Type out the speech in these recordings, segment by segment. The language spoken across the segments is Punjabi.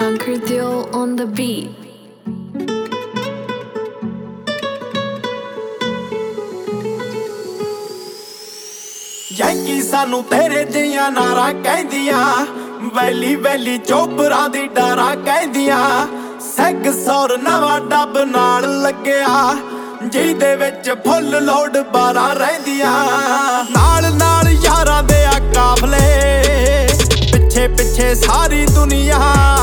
Conquer Deal on the beat. Yankee ਸਾਨੂੰ ਤੇਰੇ ਜਿਹੀਆਂ ਨਾਰਾਂ ਕਹਿੰਦੀਆਂ, ਵੈਲੀ ਵੈਲੀ ਚੋਪਰਾਂ ਦੀ ਡਾਰਾਂ ਕਹਿੰਦੀਆਂ। ਸੈਗ ਸੌਰ ਨਵਾਂ ਡੱਬ ਨਾਲ ਲੱਗਿਆ, ਜਿਹਦੇ ਵਿੱਚ ਫੁੱਲ ਲੋਡ 12 ਰਹਿੰਦੀਆਂ। ਨਾਲ ਨਾਲ ਯਾਰਾਂ ਦੇ ਆ ਕਾਫਲੇ, ਪਿੱਛੇ ਪਿੱਛੇ ਸਾਰੀ ਦੁਨੀਆ।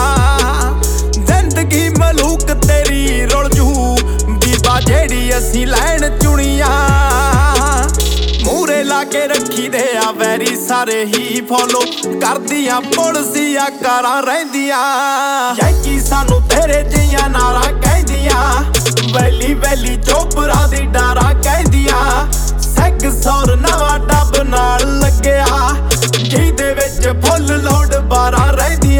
ਜ਼ਿੰਦਗੀ ਮਲੂਕ ਤੇਰੀ ਰੁਲ ਜੂ, ਬੀਬਾ ਜਿਹੜੀ ਅਸੀਂ ਲੈਣ ਚੁਣੀਆਂ। ਮੂਰੇ ਲਾ ਕੇ ਰੱਖੀ ਦੇ ਆ ਵੈਰੀ, ਸਾਰੇ ਹੀ ਫੋਲੋ ਕਰਦੀਆਂ ਪੁਲਸੀਆਂ ਕਾਰਾਂ ਰਹਿੰਦੀਆਂ। ਯੈਂਕੀ ਸਾਨੂੰ ਤੇਰੇ ਜਿਹੀਆਂ ਨਾਰਾਂ ਕਹਿੰਦੀਆਂ, ਵੈਲੀ ਵੈਲੀ ਚੋਪਰਾਂ ਦੀ ਡਾਰਾਂ ਕਹਿੰਦੀਆਂ। ਸੈਗ ਸੌਰ ਨਵਾਂ ਡੱਬ ਨਾਲ ਲੱਗਿਆ, ਜਿਹਦੇ ਵਿੱਚ ਫੁੱਲ ਲੋਡ 12 ਰਹਿੰਦੀਆਂ।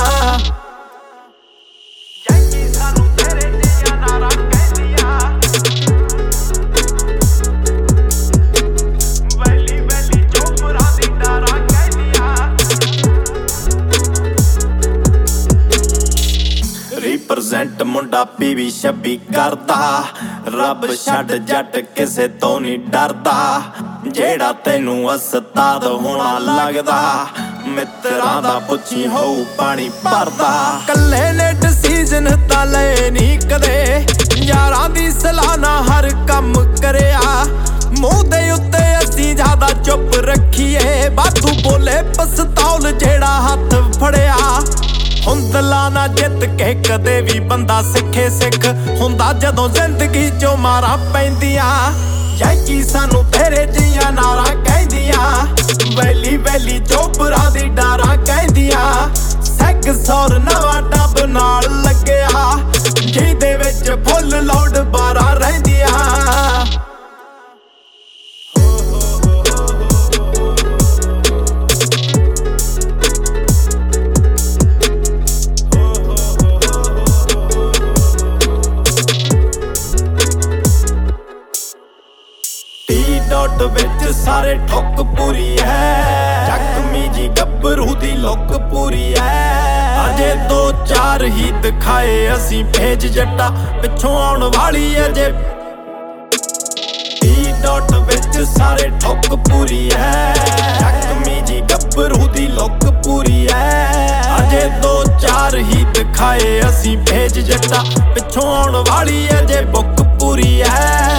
ਰਿਪਰੈਜ਼ੈਂਟ ਮੁੰਡਾ ਪੀਵੀ 26 ਕਰਦਾ, ਰੱਬ ਛੱਡ ਜੱਟ ਕਿਸੇ ਤੋਂ ਨਹੀਂ ਡਰਦਾ। ਜਿਹੜਾ ਤੈਨੂੰ ਉਸਤਾਦ ਹੋਣਾ ਲੱਗਦਾ, ਮਿੱਤਰਾਂ ਦਾ ਪੁੱਛੀ ਹੋਊ ਪਾਣੀ ਭਰਦਾ। ਕੱਲੇ ਨੇ ਡਿਸੀਜ਼ਨ ਤਾਂ ਲਏ ਨਹੀਂ ਕਦੇ, ਯਾਰਾਂ ਦੀ ਸਲਾਹ ਨਾਲ ਹਰ ਕੰਮ ਕਰਿਆ। ਮੂੰਹ ਦੇ ਉੱਤੇ ਅਸੀਂ ਜ਼ਿਆਦਾ ਚੁੱਪ ਰੱਖੀਏ, ਵਾਧੂ ਬੋਲੇ ਪਸਤੌਲ ਜਿਹੜਾ ਹੱਥ ਫੜਿਆ। ਹੁੰਦਲਾ ਨਾ ਜਿੱਤ ਕੇ ਕਦੇ ਵੀ ਬੰਦਾ ਸਿੱਖੇ ਸਿੱਖ ਹੁੰਦਾ, ਜਦੋਂ ਜ਼ਿੰਦਗੀ ਚੋਂ ਮਾਰਾਂ ਪੈਂਦੀਆਂ। ਯੈਂਕੀ ਸਾਨੂੰ ਤੇਰੇ ਜਿਹੀਆਂ ਨਾਰਾਂ ਕਹਿੰਦੀਆਂ, ਵੈਲੀ ਵੈਲੀ ਚੋਪਰਾਂ ਦੀ ਡਾਰਾਂ ਕਹਿੰਦੀਆਂ। ਸੈਗ ਸੌਰ ਨਵਾਂ ਡੱਬ ਨਾਲ ਲੱਗਿਆ, ਜਿਹਦੇ ਵਿੱਚ ਫੁੱਲ ਲੋਡ 12 ਰਹਿੰਦੀਆਂ। ਡੋਟ ਵਿੱਚ ਸਾਰੇ ਠੁੱਕ ਪੂਰੀ ਹੈ, ਜ਼ਖਮੀ ਜੀ ਗੱਭਰੂ ਦੀ ਲੁੱਕ ਪੂਰੀ ਹੈ। ਅਜੇ 2-4 ਹੀ ਦਿਖਾਏ ਅਸੀਂ ਭੇਜ ਜੱਟਾ, ਪਿੱਛੋਂ ਆਉਣ ਵਾਲੀ ਅਜੇ। ਡੋਟ ਵਿੱਚ ਸਾਰੇ ਠੁੱਕ ਪੂਰੀ ਹੈ, ਜ਼ਖਮੀ ਜੀ ਗੱਭਰੂ ਦੀ ਲੁੱਕ ਪੂਰੀ ਹੈ। ਅਜੇ 2-4 ਹੀ ਦਿਖਾਏ ਅਸੀਂ ਭੇਜ ਜੱਟਾ, ਪਿੱਛੋਂ ਆਉਣ ਵਾਲੀ ਅਜੇ ਬੁੱਕ ਪੂਰੀ ਹੈ।